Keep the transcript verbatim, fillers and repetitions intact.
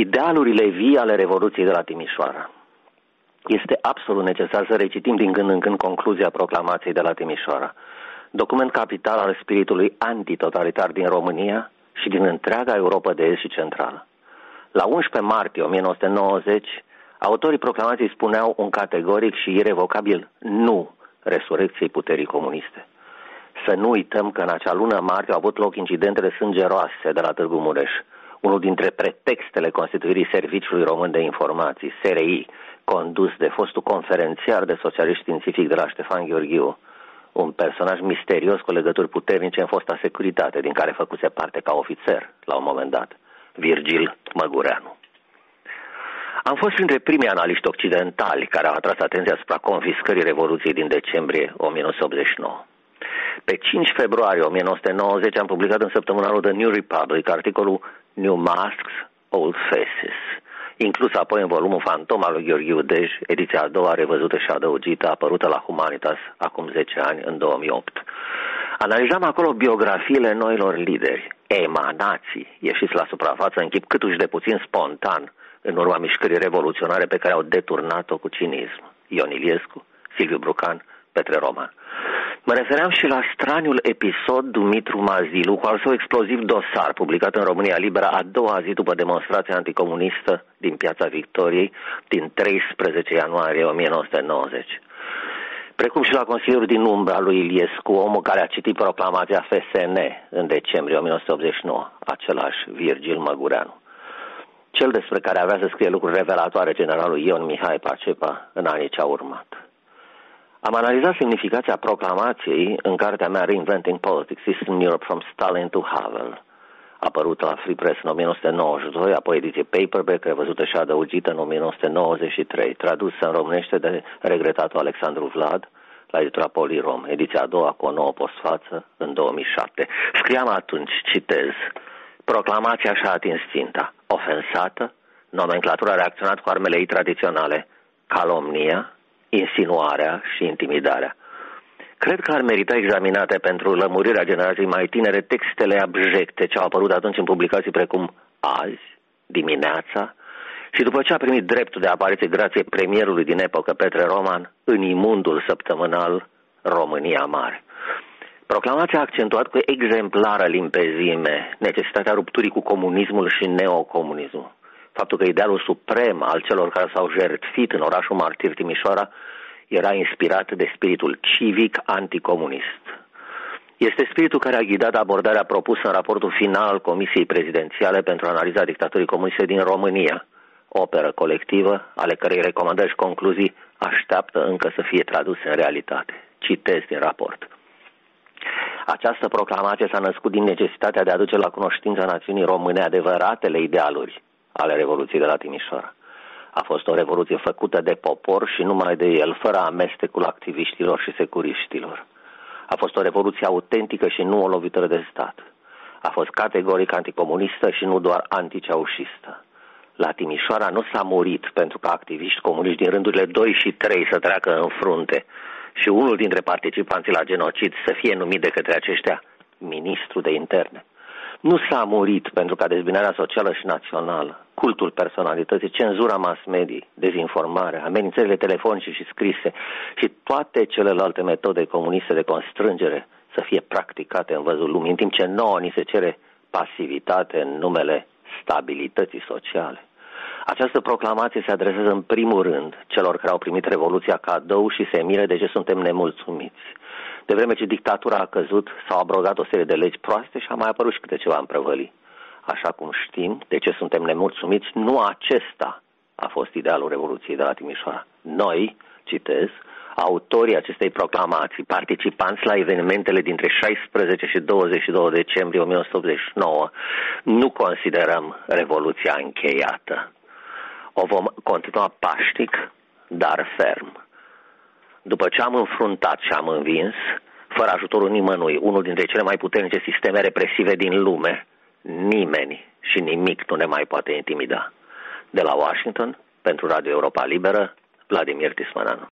Idealurile vii ale Revoluției de la Timișoara. Este absolut necesar să recitim din când în când concluzia proclamației de la Timișoara, document capital al spiritului antitotalitar din România și din întreaga Europa de Est și Centrală. La unsprezece martie o mie nouă sute nouăzeci, autorii proclamației spuneau un categoric și irevocabil nu resurecției puterii comuniste. Să nu uităm că în acea lună martie au avut loc incidentele sângeroase de la Târgu Mureș, unul dintre pretextele constituirii Serviciului Român de Informații, S R I, condus de fostul conferențiar de socialist științific de la Ștefan Gheorghiu, un personaj misterios cu legături puternice în fosta securitate, din care făcuse parte ca ofițer la un moment dat, Virgil Măgureanu. Am fost printre primii analiști occidentali care au atras atenția asupra confiscării Revoluției din decembrie o mie nouă sute optzeci și nouă. Pe cinci februarie o mie nouă sute nouăzeci am publicat în săptămânalul The New Republic articolul New Masks, Old Faces, inclus apoi în volumul Fantom al lui Gheorghiu Dej, ediția a doua, revăzută și adăugită, apărută la Humanitas acum zece ani, în două mii opt. Analizam acolo biografiile noilor lideri, emanații, ieșiți la suprafață în chip câtuși de puțin spontan, în urma mișcării revoluționare pe care au deturnat-o cu cinism. Ion Iliescu, Silviu Brucan, Petre Roman. Mă refeream și la straniul episod Dumitru Mazilu, cu al său exploziv dosar, publicat în România Liberă a doua zi după demonstrația anticomunistă din Piața Victoriei, din treisprezece ianuarie o mie nouă sute nouăzeci. Precum și la consilierul din umbra lui Iliescu, omul care a citit proclamația F S N în decembrie o mie nouă sute optzeci și nouă, același Virgil Măgureanu, cel despre care avea să scrie lucruri revelatoare generalul Ion Mihai Pacepa în anii ce au urmat. Am analizat semnificația proclamației în cartea mea Reinventing Politics, Eastern Europe from Stalin to Havel, apărută la Free Press în o mie nouă sute nouăzeci și doi, apoi ediție paperback, revăzută și adăugită în o mie nouă sute nouăzeci și trei, tradusă în românește de regretatul Alexandru Vlad, la editura Polirom, ediția a doua cu o nouă postfață în două mii șapte. Scriam atunci, citez, proclamația și-a atins ținta, ofensată, nomenclatura a reacționat cu armele ei tradiționale, calomnia, insinuarea și intimidarea. Cred că ar merita examinate pentru lămurirea generației mai tinere textele abjecte ce au apărut atunci în publicații precum Azi, Dimineața și după ce a primit dreptul de apariție grație premierului din epocă Petre Roman în imundul săptămânal România Mare. Proclamația a accentuat cu exemplară limpezime necesitatea rupturii cu comunismul și neocomunismul. Faptul că idealul suprem al celor care s-au jertfit în orașul martir Timișoara era inspirat de spiritul civic anticomunist. Este spiritul care a ghidat abordarea propusă în raportul final al Comisiei Prezidențiale pentru analiza dictaturii comuniste din România, operă colectivă, ale cărei recomandări și concluzii așteaptă încă să fie traduse în realitate. Citez din raport. Această proclamație s-a născut din necesitatea de a aduce la cunoștința națiunii române adevăratele idealuri ale Revoluției de la Timișoara. A fost o revoluție făcută de popor și numai de el, fără amestecul activiștilor și securiștilor. A fost o revoluție autentică și nu o lovitură de stat. A fost categoric anticomunistă și nu doar anticeaușistă. La Timișoara nu s-a murit pentru că activiști comuniști din rândurile doi și trei să treacă în frunte și unul dintre participanții la genocid să fie numit de către aceștia ministru de interne. Nu s-a murit pentru ca dezbinarea socială și națională, cultul personalității, cenzura mass media, dezinformarea, amenințările telefonice și scrise și toate celelalte metode comuniste de constrângere să fie practicate în văzul lumii, în timp ce nouă ni se cere pasivitate în numele stabilității sociale. Această proclamație se adresează în primul rând celor care au primit Revoluția cadou și se miră de ce suntem nemulțumiți. De vreme ce dictatura a căzut, s-au abrogat o serie de legi proaste și a mai apărut și câte ceva în prăvălii. Așa cum știm, de ce suntem nemulțumiți, nu acesta a fost idealul Revoluției de la Timișoara. Noi, citez, autorii acestei proclamații, participanți la evenimentele dintre șaisprezece și douăzeci și doi decembrie o mie nouă sute optzeci și nouă, nu considerăm Revoluția încheiată. O vom continua pașnic, dar ferm. După ce am înfruntat și am învins, fără ajutorul nimănui, unul dintre cele mai puternice sisteme represive din lume, nimeni și nimic nu ne mai poate intimida. De la Washington, pentru Radio Europa Liberă, Vladimir Tismănanu.